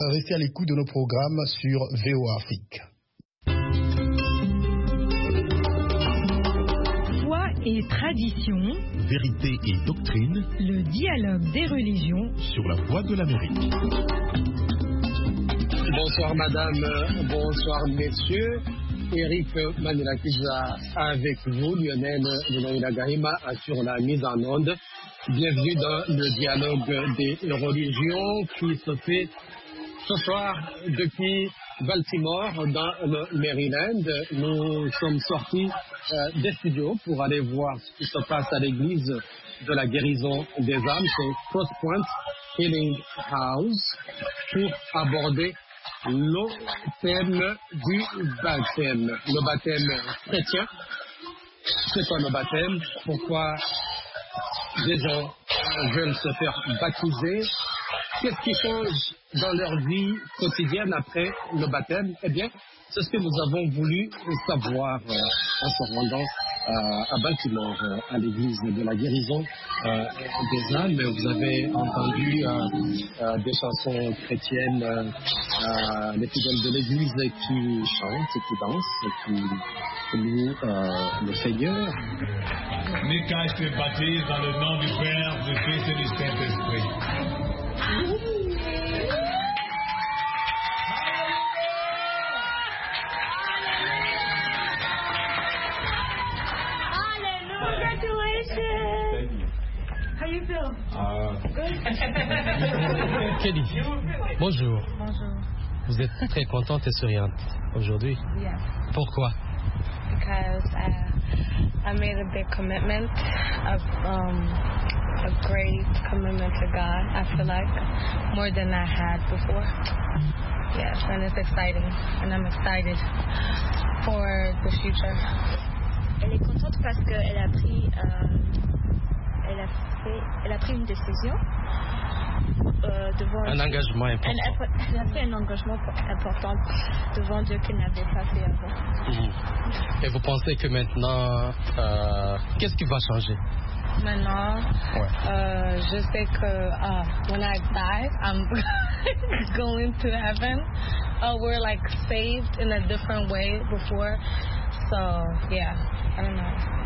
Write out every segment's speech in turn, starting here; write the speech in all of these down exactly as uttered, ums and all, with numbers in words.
Restez à l'écoute de nos programmes sur V O A Afrique. Foi et tradition, vérité et doctrine, le dialogue des religions sur la voie de l'Amérique. Bonsoir madame, bonsoir messieurs. Eric Manirakiza avec vous, Lionel Gahima sur la mise en onde. Bienvenue dans le dialogue des religions qui se fait ce soir depuis Baltimore dans le Maryland. Nous sommes sortis euh, des studios pour aller voir ce qui se passe à l'église de la guérison des âmes, c'est Cross Point Healing House, pour aborder le thème du baptême, le baptême chrétien. C'est quoi le baptême? Pourquoi des gens veulent se faire baptiser? Qu'est-ce qui change dans leur vie quotidienne après le baptême? Eh bien, c'est ce que nous avons voulu savoir euh, en se rendant euh, à Baltimore, euh, à l'église de la guérison euh, des âmes. Vous avez entendu euh, euh, des chansons chrétiennes, euh, euh, les fidèles de l'église qui chantent, qui dansent, qui louent euh, le Seigneur. Mika, je te baptise dans le nom du Père, du Fils et du Saint-Esprit. Kelly, bonjour. Bonjour. Vous êtes très contente et souriante aujourd'hui. Yes. Pourquoi? Because I, I made a big commitment, a, um, a great commitment to God, I feel like, more than I had before. Yes, and it's exciting, and I'm excited for the future. Elle est contente parce qu'elle a pris, euh, elle a fait, elle a pris une décision. Euh, devant un Dieu. engagement important. Elle, elle a fait un engagement important devant Dieu qu'elle n'avait pas fait avant. Mmh. Et vous pensez que maintenant, euh, qu'est-ce qui va changer? Maintenant, ouais. euh, je sais que uh, when I die, I'm going to heaven. Uh, we're like saved in a different way before. So, yeah, I don't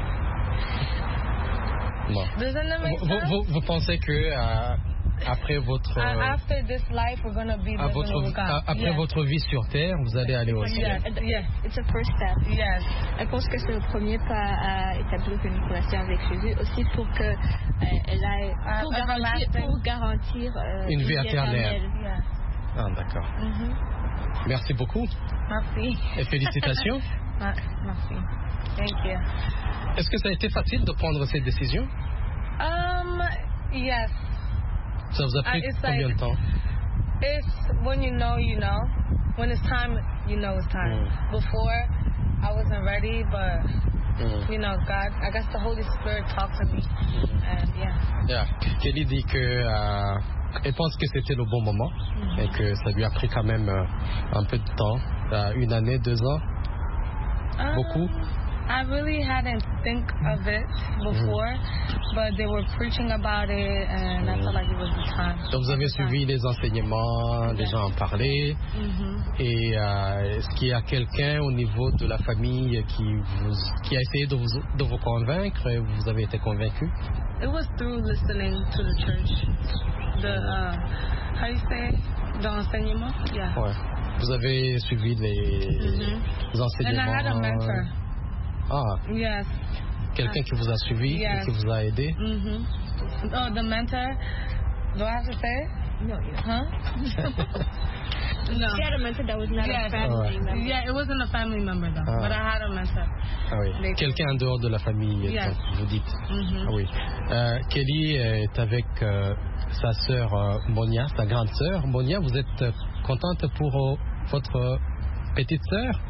know. Non. Doesn't that make vous, sense? vous, vous pensez que euh, après votre uh, after this life, we're gonna be à votre, with God. après yes. votre vie sur terre, vous allez aller au ciel. Yes. Yes. It's a first step. Yes. Elle pense que c'est le premier pas à établir une relation avec Jésus, aussi pour que euh, elle aille pour uh, garantir, pour garantir euh, une vie éternelle. Yeah. Ah, d'accord. Mm-hmm. Merci beaucoup. Merci. Et félicitations. Merci. Thank you. Est-ce que ça a été facile de prendre cette décision? Um, yes. Ça vous a pris uh, combien like, de temps? It's when you know, you know. When it's time, you know it's time. Mm. Before, I wasn't ready, but mm. you know, God, I guess the Holy Spirit talked to me, and yeah. Yeah. Kelly dit que euh, elle pense que c'était le bon moment mm. et que ça lui a pris quand même euh, un peu de temps, euh, une année, deux ans, um, beaucoup. I really hadn't think of it before, mm. but they were preaching about it, and mm. I felt like it was the time. Donc vous avez suivi les enseignements, les gens en parlaient, mm-hmm. et euh, est-ce qu'il y a quelqu'un au niveau de la famille qui, vous, qui a essayé de vous, de vous convaincre et vous avez été convaincu? It was through listening to the church. The, uh, how you say, the enseignement? Yeah. Ouais. Vous avez suivi les, mm-hmm. les enseignements. And I had a mentor. Ah. Yes. Quelqu'un qui vous a suivi yes. et qui vous a aidé. Mm-hmm. Oh, the mentor. Do I have to say it? No, you don't. Huh? No. She had a mentor that was not yes. a family oh. member. Yeah, it wasn't a family member though, ah. but I had a mentor. Ah oui. They... Quelqu'un en dehors de la famille, yes. donc, vous dites. Mm-hmm. Ah oui. Euh, Kelly est avec euh, sa sœur euh, Monia, sa grande sœur. Monia, vous êtes contente pour euh, votre petite sœur?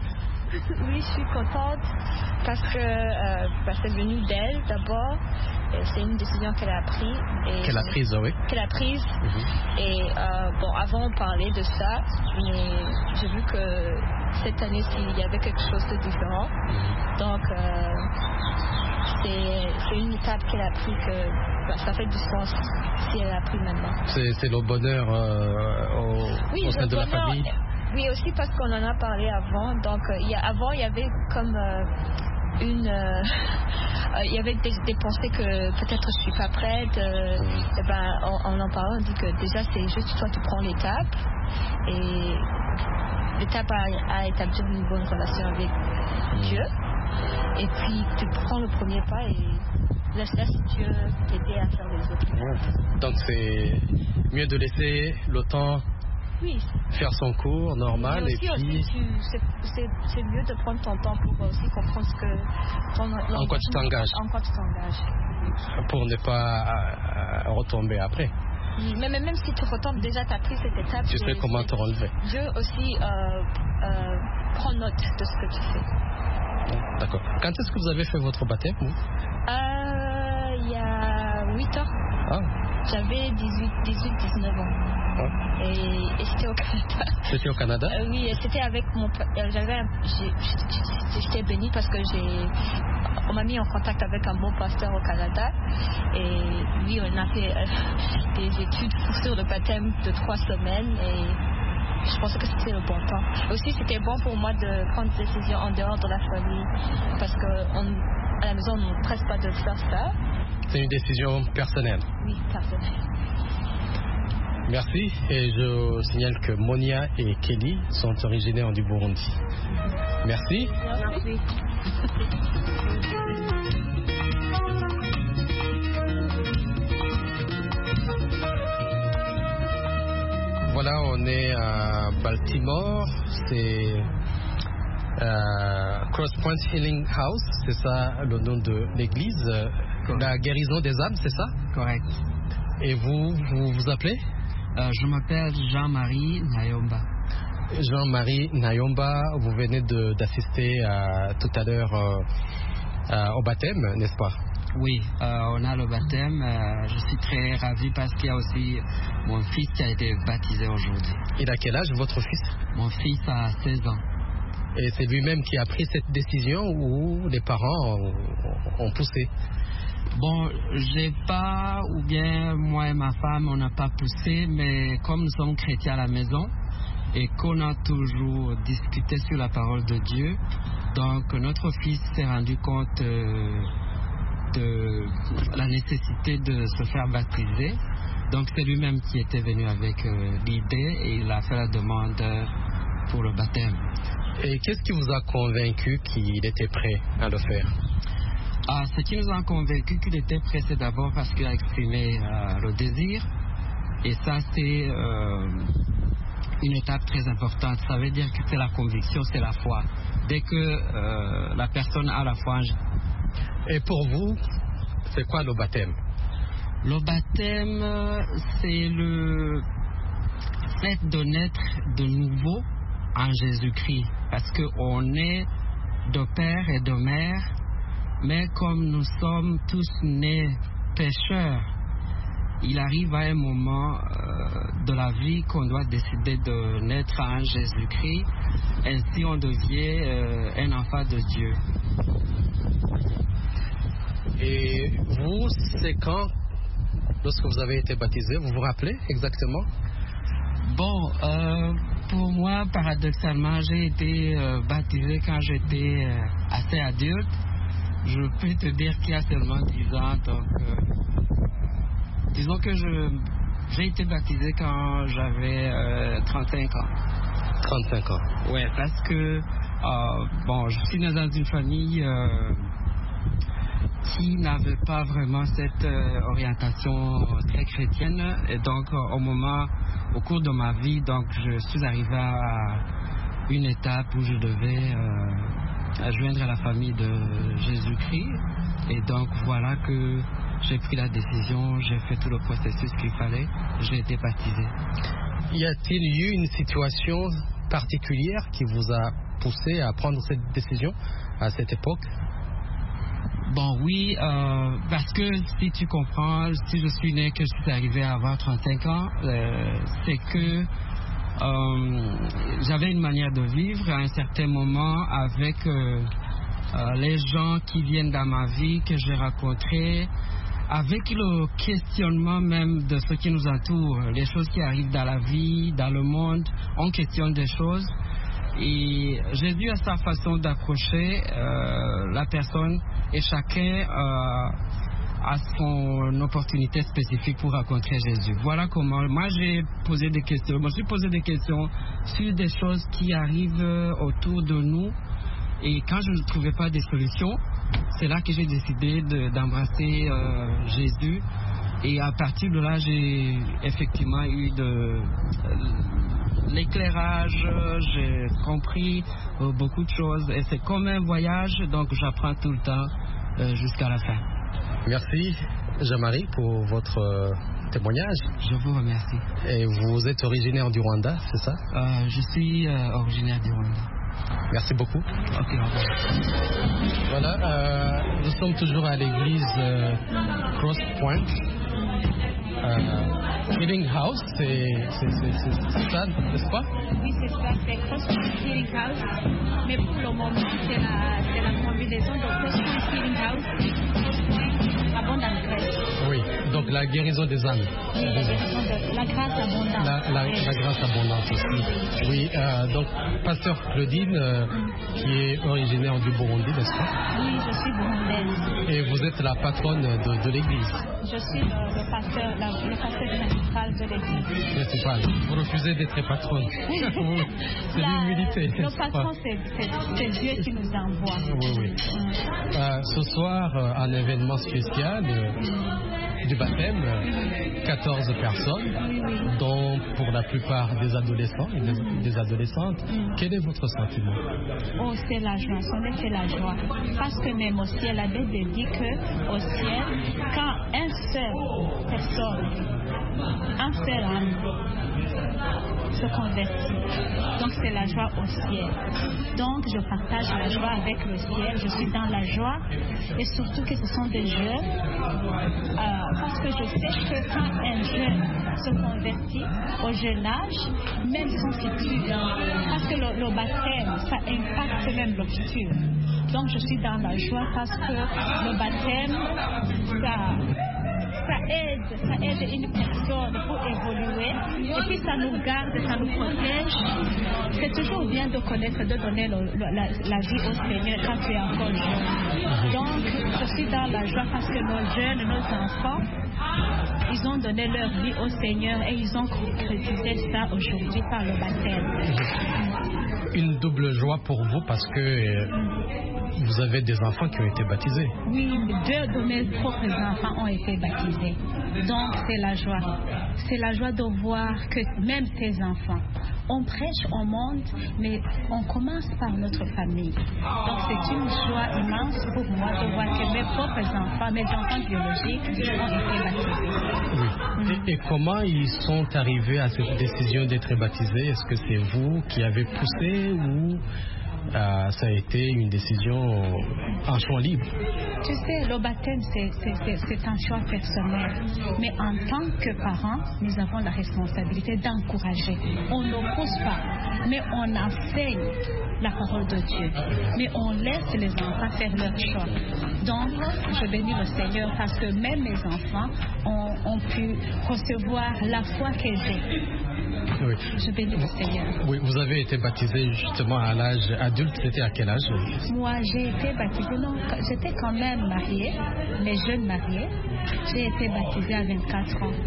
Oui, je suis contente parce que euh, bah, c'est venu d'elle d'abord. Et c'est une décision qu'elle a prise. Qu'elle a prise, oui. Qu'elle a prise. Mm-hmm. Et euh, bon, avant on parlait de ça, mais j'ai vu que cette année-ci il y avait quelque chose de différent. Mm-hmm. Donc euh, c'est, c'est une étape qu'elle a prise que bah, ça fait du sens si elle a pris maintenant. C'est, c'est le bonheur euh, au, oui, au sein de bonheur, la famille. Oui, aussi parce qu'on en a parlé avant. Donc, euh, il y a, avant, il y avait comme euh, une... Euh, il y avait des, des pensées que peut-être je suis pas prête. Euh, et ben, on, on en parlait, on dit que déjà, c'est juste toi, tu prends l'étape. Et l'étape à, à établir une bonne relation avec Dieu. Et puis, tu prends le premier pas et laisse, laisse Dieu t'aider à faire les autres. Donc, c'est mieux de laisser le temps... Oui. Faire son cours normal aussi, et puis aussi, tu, c'est, c'est, c'est mieux de prendre ton temps pour aussi comprendre ce que ton, en quoi tu t'engages en quoi tu t'engages pour ne pas euh, retomber après. Oui, mais même si tu retombes déjà, tu as pris cette étape, tu sais comment te relever. Dieu aussi euh, euh, prend note de ce que tu fais. D'accord. Quand est-ce que vous avez fait votre baptême? euh, Il y a huit ans. Ah. J'avais dix-huit dix-neuf ans. Ah. Et, et c'était au Canada. C'était au Canada? euh, Oui, c'était avec mon... Euh, j'avais un, j'ai, j'étais bénie parce que j'ai... On m'a mis en contact avec un bon pasteur au Canada. Et lui, on a fait euh, des études sur le baptême de trois semaines. Et je pensais que c'était le bon temps. Aussi, c'était bon pour moi de prendre des décisions en dehors de la famille. Parce qu'à la maison, on ne presse pas de faire ça. C'est une décision personnelle? Oui, personnelle. Merci, et je signale que Monia et Kelly sont originaires du Burundi. Merci. Merci. Voilà, on est à Baltimore, c'est euh, Cross Point Healing House, c'est ça le nom de l'église, Correct. La guérison des âmes, c'est ça? Correct. Et vous, vous vous appelez? Euh, je m'appelle Jean-Marie Nayomba. Jean-Marie Nayomba, vous venez de, d'assister à, tout à l'heure euh, à, au baptême, n'est-ce pas? Oui, euh, on a le baptême. Euh, je suis très ravi parce qu'il y a aussi mon fils qui a été baptisé aujourd'hui. Il a quel âge, votre fils? Mon fils a seize ans. Et c'est lui-même qui a pris cette décision ou les parents ont, ont poussé? Bon, j'ai pas, ou bien moi et ma femme, on n'a pas poussé, mais comme nous sommes chrétiens à la maison et qu'on a toujours discuté sur la parole de Dieu, donc notre fils s'est rendu compte euh, de la nécessité de se faire baptiser. Donc c'est lui-même qui était venu avec euh, l'idée et il a fait la demande pour le baptême. Et qu'est-ce qui vous a convaincu qu'il était prêt à le faire? Ah, ce qui nous a convaincus qu'il était prêt, c'est d'abord parce qu'il a exprimé euh, le désir. Et ça, c'est euh, une étape très importante. Ça veut dire que c'est la conviction, c'est la foi. Dès que euh, la personne a la foi. Et pour vous, c'est quoi le baptême? Le baptême, c'est le fait de naître de nouveau en Jésus-Christ. Parce qu'on est de père et de mère. Mais comme nous sommes tous nés pécheurs, il arrive à un moment euh, de la vie qu'on doit décider de naître en Jésus-Christ. Ainsi, on devient euh, un enfant de Dieu. Et vous, c'est quand, lorsque vous avez été baptisé, vous vous rappelez exactement? Bon, euh, pour moi, paradoxalement, j'ai été euh, baptisé quand j'étais euh, assez adulte. Je peux te dire qu'il y a seulement dix ans, donc euh, disons que je, j'ai été baptisé quand j'avais euh, trente-cinq ans. trente-cinq ans? Ouais, parce que euh, bon, je suis né dans une famille euh, qui n'avait pas vraiment cette euh, orientation très chrétienne, et donc euh, au moment, au cours de ma vie, donc je suis arrivé à une étape où je devais euh, à joindre à la famille de Jésus-Christ, et donc voilà que j'ai pris la décision, j'ai fait tout le processus qu'il fallait, j'ai été baptisé. Y a-t-il eu une situation particulière qui vous a poussé à prendre cette décision à cette époque? Bon, oui, euh, parce que si tu comprends, si je suis né, que je suis arrivé à avoir trente-cinq ans, euh, c'est que euh, j'avais une manière de vivre à un certain moment avec euh, euh, les gens qui viennent dans ma vie, que j'ai rencontrés, avec le questionnement même de ce qui nous entoure, les choses qui arrivent dans la vie, dans le monde, on questionne des choses. Et Jésus a sa façon d'approcher euh, la personne et chacun euh, a son opportunité spécifique pour rencontrer Jésus. Voilà comment moi j'ai posé des questions. Moi, je me suis posé des questions sur des choses qui arrivent autour de nous. Et quand je ne trouvais pas de solutions, c'est là que j'ai décidé de, d'embrasser euh, Jésus. Et à partir de là, j'ai effectivement eu de euh, l'éclairage, j'ai compris euh, beaucoup de choses. Et c'est comme un voyage, donc j'apprends tout le temps euh, jusqu'à la fin. Merci Jean-Marie pour votre euh, témoignage. Je vous remercie. Et vous êtes originaire du Rwanda, c'est ça? euh, Je suis euh, originaire du Rwanda. Merci beaucoup. Ok, au revoir. Voilà, euh, nous sommes toujours à l'église euh, Cross Point. Euh, Healing House, c'est, c'est, c'est, c'est, c'est ça, n'est-ce pas? Oui, c'est ça, c'est Cross Point Healing House. Mais pour le moment, c'est la, c'est la combinaison de Cross Point Healing House et Cross Point Abondant Grace. Oui, donc la guérison des âmes. Oui, la guérison de la grâce abondante. La, la, la grâce abondante aussi. Oui, euh, donc Pasteur Claudine, euh, qui est originaire du Burundi, n'est-ce pas? Oui, je suis burundaise. Et vous êtes la patronne de, de l'église? Je suis le, le pasteur, la, le pasteur principal de l'église. Principal. Vous refusez d'être patronne. C'est l'humilité. Le patron, c'est, c'est, c'est Dieu qui nous envoie. Oui, oui. Hum. Euh, ce soir, euh, un événement spécial euh, du baptême, euh, quatorze personnes, dont pour la plupart des adolescents et des, des adolescentes. Quel est votre sentiment? Oh, c'est la joie, son c'est la joie. Parce que même au ciel, la Bible dit qu'au ciel, quand un seul personne, un seul âme se convertit, donc c'est la joie au ciel. Donc je partage la joie avec le ciel, je suis dans la joie et surtout que ce sont des jeunes, euh, parce que je sais que quand un jeune se convertit au jeune âge, même son futur, parce que le, le baptême, ça impacte même le futur. Donc je suis dans la joie parce que le baptême, ça... ça aide, ça aide une personne pour évoluer et puis ça nous garde, ça nous protège. C'est toujours bien de connaître, de donner le, le, la, la vie au Seigneur quand tu es encore jeune. Donc, je suis dans la joie parce que nos jeunes, nos enfants, ils ont donné leur vie au Seigneur et ils ont concrétisé ça aujourd'hui par le baptême. Une double joie pour vous parce que euh, vous avez des enfants qui ont été baptisés. Oui, deux de mes propres enfants ont été baptisés. Donc c'est la joie. C'est la joie de voir que même tes enfants, on prêche au monde, mais on commence par notre famille. Donc c'est une joie immense pour moi de voir que mes propres enfants, mes enfants biologiques ont été baptisés. Oui. Et, et comment ils sont arrivés à cette décision d'être baptisés? Est-ce que c'est vous qui avez poussé ou euh, ça a été une décision en choix libre? Tu sais, le baptême, c'est, c'est, c'est, c'est un choix personnel. Mais en tant que parents, nous avons la responsabilité d'encourager. On ne pousse pas, mais on enseigne la parole de Dieu. Mais on laisse les enfants faire leur choix. Donc, je bénis le Seigneur parce que même mes enfants ont, ont pu recevoir la foi que j'ai. Oui. Je bénis le Seigneur. Oui, vous avez été baptisé justement à l'âge adulte. C'était à quel âge? Moi, j'ai été baptisée, non, j'étais quand même mariée, mais jeune mariée. J'ai été baptisée à vingt-quatre ans.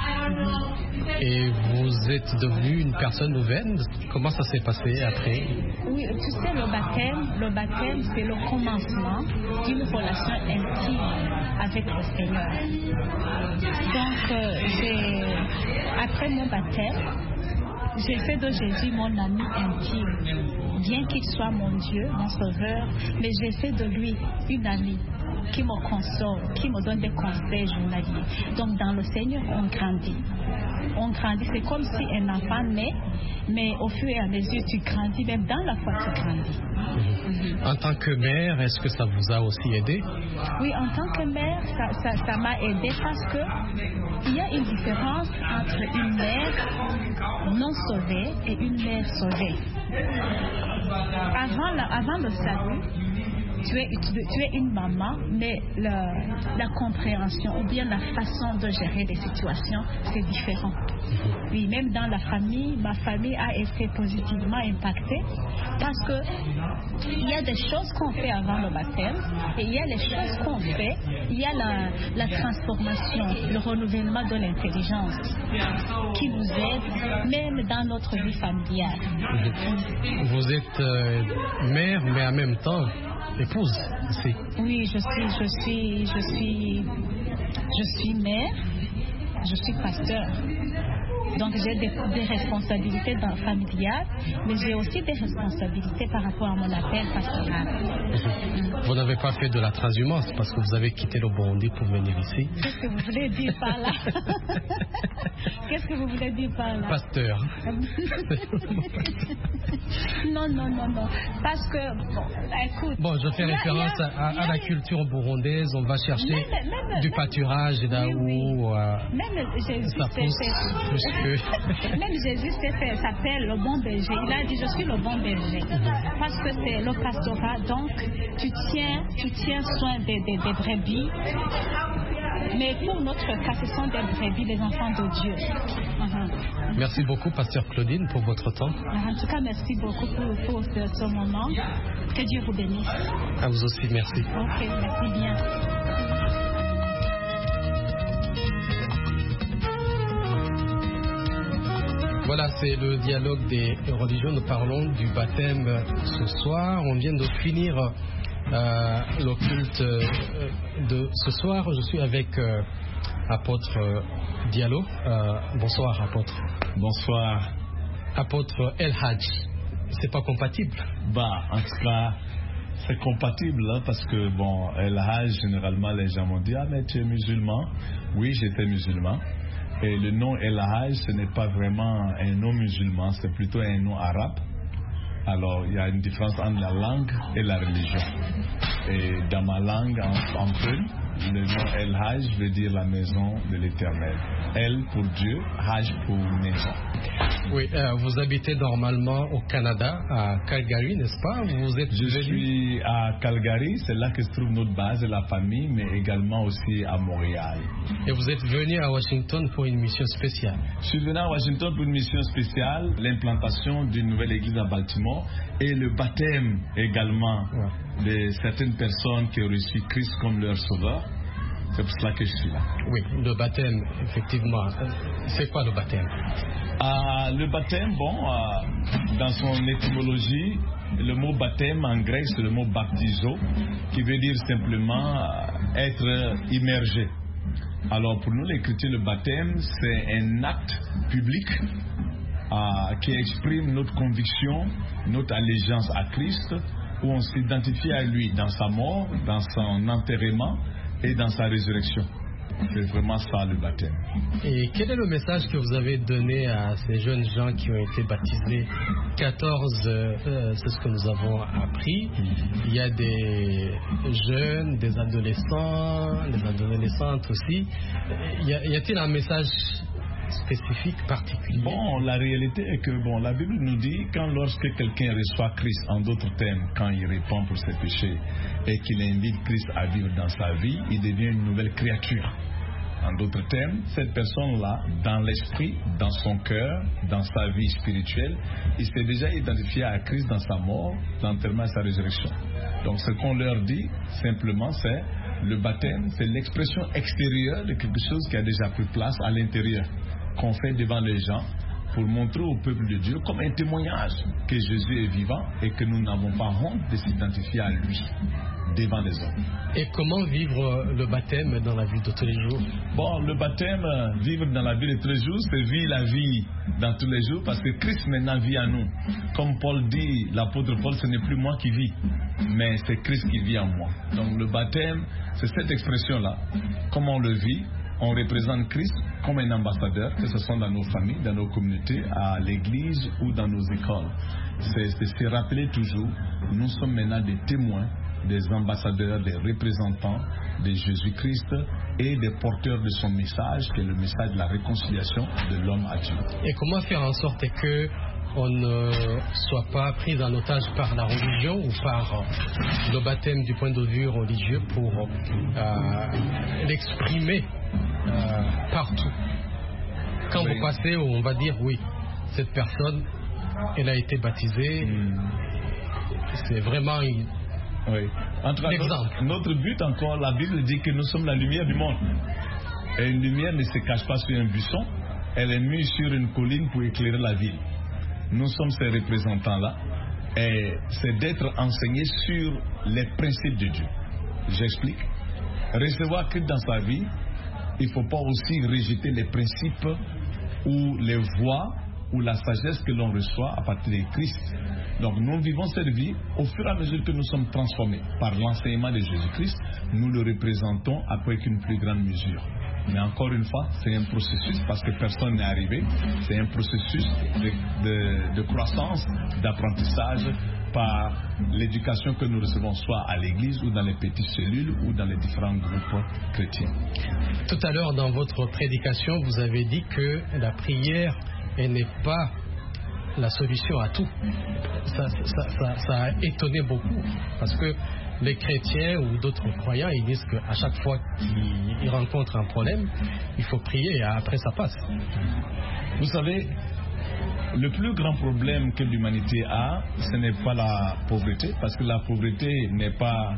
Mm-hmm. Et vous êtes devenue une personne nouvelle? Comment ça s'est passé après? Oui, tu sais, le baptême, le baptême, c'est le commencement d'une relation intime avec le Seigneur. Donc, euh, j'ai, après mon baptême, j'ai fait de Jésus mon ami intime. Bien qu'il soit mon Dieu, mon sauveur, mais j'ai fait de lui une amie qui me console, qui me donne des conseils journaliers. Donc dans le Seigneur, on grandit. on grandit, c'est comme si un enfant naît, mais au fur et à mesure tu grandis, même dans la foi tu grandis. Mm-hmm. En tant que mère, est-ce que ça vous a aussi aidé? Oui, en tant que mère, ça, ça, ça m'a aidé parce que il y a une différence entre une mère non sauvée et une mère sauvée. Avant, la, avant le salut, tu es, tu, tu es une maman, mais le, la compréhension ou bien la façon de gérer des situations, c'est différent. Oui, même dans la famille, ma famille a été positivement impactée parce que il y a des choses qu'on fait avant le baptême et il y a les choses qu'on fait, il y a la, la transformation, le renouvellement de l'intelligence qui nous aide même dans notre vie familiale. Vous êtes euh, mère, mais en même temps épouse aussi. Oui, je suis, je suis, je suis, je suis mère, je suis pasteur. Donc j'ai des, des responsabilités dans, familiales, mais j'ai aussi des responsabilités par rapport à mon appel pastoral. Vous n'avez pas fait de la transhumance parce que vous avez quitté le Burundi pour venir ici. Qu'est-ce que vous voulez dire par là? Qu'est-ce que vous voulez dire par là? Pasteur. Non, non, non, non. Parce que, bon, écoute... Bon, je fais référence a, a, à, à la culture burundaise. On va chercher même, même, du pâturage là oui, oui. où euh, même Jésus ça pousse plus que... Même Jésus s'appelle le bon berger. Il a dit, je suis le bon berger. Mm-hmm. Parce que c'est le pastorat. Donc, tu tiens, tu tiens soin des, des, des brebis. Mais pour notre cas, ce sont des brebis, des enfants de Dieu. Uh-huh. Merci beaucoup, Pasteur Claudine, pour votre temps. En tout cas, merci beaucoup pour, pour ce, ce moment. Que Dieu vous bénisse. À vous aussi, merci. Ok, merci bien. Voilà, c'est le dialogue des religions. Nous parlons du baptême ce soir. On vient de finir euh, le culte de ce soir. Je suis avec euh, apôtre Diallo. Euh, bonsoir, apôtre. Bonsoir. Apôtre El Hadj. C'est pas compatible? Bah, en tout cas, c'est compatible hein, parce que bon, El Hadj, généralement les gens m'ont dit ah mais tu es musulman. Oui, j'étais musulman. Et le nom El Hadj, ce n'est pas vraiment un nom musulman, c'est plutôt un nom arabe. Alors, il y a une différence entre la langue et la religion. Et dans ma langue, en, en peu, le nom El Hadj veut dire la maison de l'Éternel. El pour Dieu, Hadj pour maison. Oui, euh, vous habitez normalement au Canada, à Calgary, n'est-ce pas? Vous êtes Je venu... suis à Calgary, c'est là que se trouve notre base de la famille, mais également aussi à Montréal. Et vous êtes venu à Washington pour une mission spéciale? Je suis venu à Washington pour une mission spéciale, l'implantation d'une nouvelle église à Baltimore et le baptême également ouais. de certaines personnes qui ont reçu Christ comme leur sauveur. C'est pour cela que je suis là. Oui, le baptême, effectivement. C'est quoi le baptême? euh, Le baptême, bon, euh, dans son étymologie, le mot baptême en grec, c'est le mot baptizo, qui veut dire simplement euh, être immergé. Alors pour nous, les chrétiens, le baptême, c'est un acte public euh, qui exprime notre conviction, notre allégeance à Christ, où on s'identifie à lui dans sa mort, dans son enterrement et dans sa résurrection. C'est vraiment ça le baptême. Et quel est le message que vous avez donné à ces jeunes gens qui ont été baptisés? quatorze, euh, c'est ce que nous avons appris. Il y a des jeunes, des adolescents, des adolescentes aussi. Y, a, y a-t-il un message spécifique, particulier? Bon, la réalité est que bon, la Bible nous dit quand lorsque quelqu'un reçoit Christ, en d'autres termes, quand il répand pour ses péchés et qu'il invite Christ à vivre dans sa vie, il devient une nouvelle créature. En d'autres termes, cette personne-là, dans l'esprit, dans son cœur, dans sa vie spirituelle, il s'est déjà identifié à Christ dans sa mort, l'enterrement et sa résurrection. Donc ce qu'on leur dit, simplement, c'est le baptême, c'est l'expression extérieure de quelque chose qui a déjà pris place à l'intérieur, qu'on fait devant les gens pour montrer au peuple de Dieu comme un témoignage que Jésus est vivant et que nous n'avons pas honte de s'identifier à lui devant les hommes. Et comment vivre le baptême dans la vie de tous les jours? Bon, le baptême, vivre dans la vie de tous les jours, c'est vivre la vie dans tous les jours parce que Christ maintenant vit en nous. Comme Paul dit, l'apôtre Paul, ce n'est plus moi qui vis, mais c'est Christ qui vit en moi. Donc le baptême, c'est cette expression-là. Comment on le vit? on représente Christ comme un ambassadeur, que ce soit dans nos familles, dans nos communautés, à l'église ou dans nos écoles. C'est, c'est, c'est rappeler toujours, nous sommes maintenant des témoins, des ambassadeurs, des représentants de Jésus-Christ et des porteurs de son message, qui est le message de la réconciliation de l'homme à Dieu. Et comment faire en sorte que on ne soit pas pris en otage par la religion ou par le baptême du point de vue religieux pour euh, l'exprimer euh, partout. Quand oui. vous passez, on va dire oui, cette personne, elle a été baptisée, mmh. c'est vraiment une, oui. Entre l'exemple. Notre, notre but encore, la Bible dit que nous sommes la lumière du monde. Et une lumière ne se cache pas sur un buisson, elle est mise sur une colline pour éclairer la ville. Nous sommes ces représentants-là, et c'est d'être enseignés sur les principes de Dieu. J'explique. Recevoir Christ dans sa vie, il ne faut pas aussi rejeter les principes ou les voies ou la sagesse que l'on reçoit à partir de Christ. Donc nous vivons cette vie au fur et à mesure que nous sommes transformés par l'enseignement de Jésus-Christ, nous le représentons avec une plus grande mesure. Mais encore une fois, c'est un processus parce que personne n'est arrivé. C'est un processus de, de, de croissance, d'apprentissage par l'éducation que nous recevons soit à l'église ou dans les petites cellules ou dans les différents groupes chrétiens. Tout à l'heure, dans votre prédication, vous avez dit que la prière elle n'est pas la solution à tout. Ça, ça, ça, ça a étonné beaucoup parce que les chrétiens ou d'autres croyants, ils disent qu'à chaque fois qu'ils rencontrent un problème, il faut prier et après ça passe. Vous savez, le plus grand problème que l'humanité a, ce n'est pas la pauvreté, parce que la pauvreté n'est pas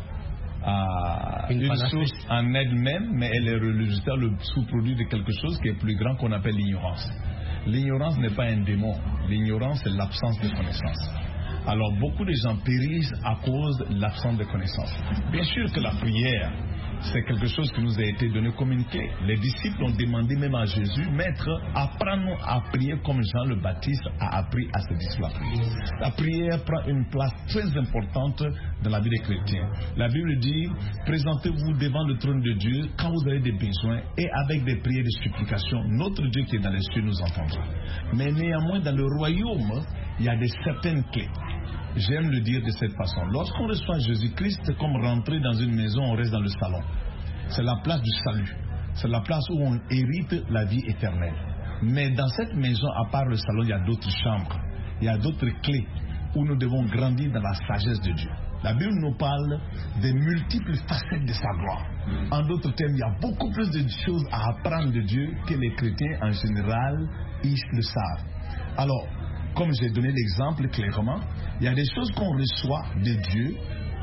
euh, une, une source en elle-même, mais elle est le résultat, le sous-produit de quelque chose qui est plus grand qu'on appelle l'ignorance. L'ignorance n'est pas un démon, l'ignorance c'est l'absence de connaissance. Alors beaucoup de gens périssent à cause de l'absence de connaissance. Bien sûr que la prière, c'est quelque chose qui nous a été donné, communiqué. Les disciples ont demandé même à Jésus, Maître, apprends-nous à prier comme Jean le Baptiste a appris à ses disciples à prier. La prière prend une place très importante dans la vie des chrétiens. La Bible dit, présentez-vous devant le trône de Dieu quand vous avez des besoins et avec des prières de supplication, notre Dieu qui est dans les cieux nous entendra. Mais néanmoins, dans le royaume, il y a des certaines clés. J'aime le dire de cette façon. Lorsqu'on reçoit Jésus-Christ, c'est comme rentrer dans une maison, on reste dans le salon. C'est la place du salut. C'est la place où on hérite la vie éternelle. Mais dans cette maison, à part le salon, il y a d'autres chambres. Il y a d'autres clés où nous devons grandir dans la sagesse de Dieu. La Bible nous parle des multiples facettes de sa gloire. En d'autres termes, il y a beaucoup plus de choses à apprendre de Dieu que les chrétiens en général, ils le savent. Alors, comme j'ai donné l'exemple clairement, il y a des choses qu'on reçoit de Dieu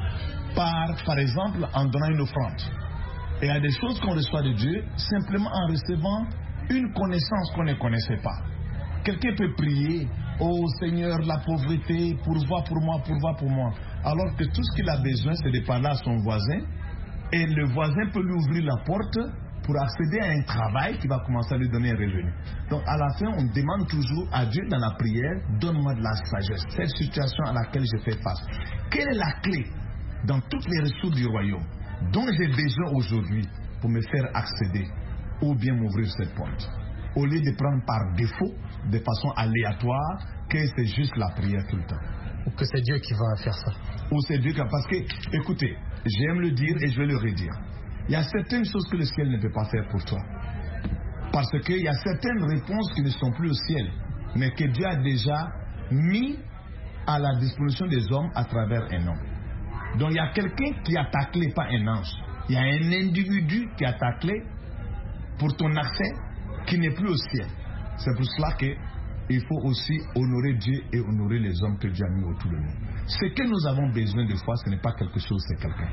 par, par exemple, en donnant une offrande. Et il y a des choses qu'on reçoit de Dieu simplement en recevant une connaissance qu'on ne connaissait pas. Quelqu'un peut prier, oh Seigneur, la pauvreté, pourvois pour moi, pourvois pour moi. Alors que tout ce qu'il a besoin, c'est de parler à son voisin, et le voisin peut lui ouvrir la porte pour accéder à un travail qui va commencer à lui donner un revenu. Donc à la fin, on demande toujours à Dieu dans la prière, donne-moi de la sagesse, cette situation à laquelle je fais face. Quelle est la clé dans toutes les ressources du royaume dont j'ai besoin aujourd'hui pour me faire accéder ou bien m'ouvrir cette porte? Au lieu de prendre par défaut, de façon aléatoire, que c'est juste la prière tout le temps. Ou que c'est Dieu qui va faire ça. Ou c'est Dieu qui va... Parce que, écoutez, j'aime le dire et je vais le redire. Il y a certaines choses que le ciel ne peut pas faire pour toi. Parce qu'il y a certaines réponses qui ne sont plus au ciel, mais que Dieu a déjà mis à la disposition des hommes à travers un homme. Donc il y a quelqu'un qui a ta clé, pas un ange. Il y a un individu qui a ta clé pour ton accès qui n'est plus au ciel. C'est pour cela qu'il faut aussi honorer Dieu et honorer les hommes que Dieu a mis autour de nous. Ce que nous avons besoin de foi, ce n'est pas quelque chose, c'est quelqu'un.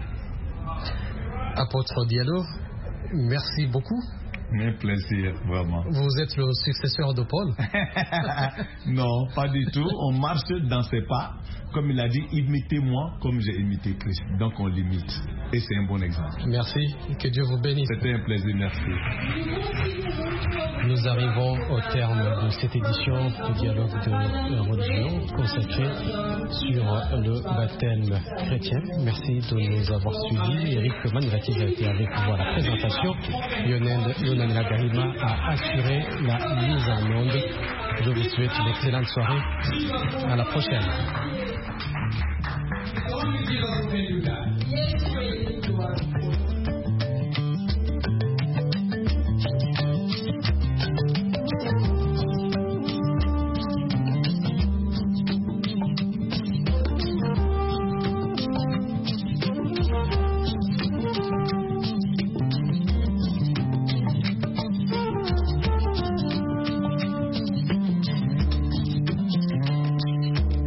Apôtre Diallo, merci beaucoup. Un plaisir, vraiment. Vous êtes le successeur de Paul? Non, pas du tout. On marche dans ses pas. Comme il a dit, imitez-moi comme j'ai imité Christ. Donc on l'imite. Et c'est un bon exemple. Merci. Que Dieu vous bénisse. C'était un plaisir. Merci. Nous arrivons au terme de cette édition du dialogue de la religion consacrée sur le baptême chrétien. Merci de nous avoir suivis. Eric Maniraki a été avec vous à la présentation. Lionel, Lionel Lagahima a assuré la mise en onde. Je vous souhaite une excellente soirée. À la prochaine.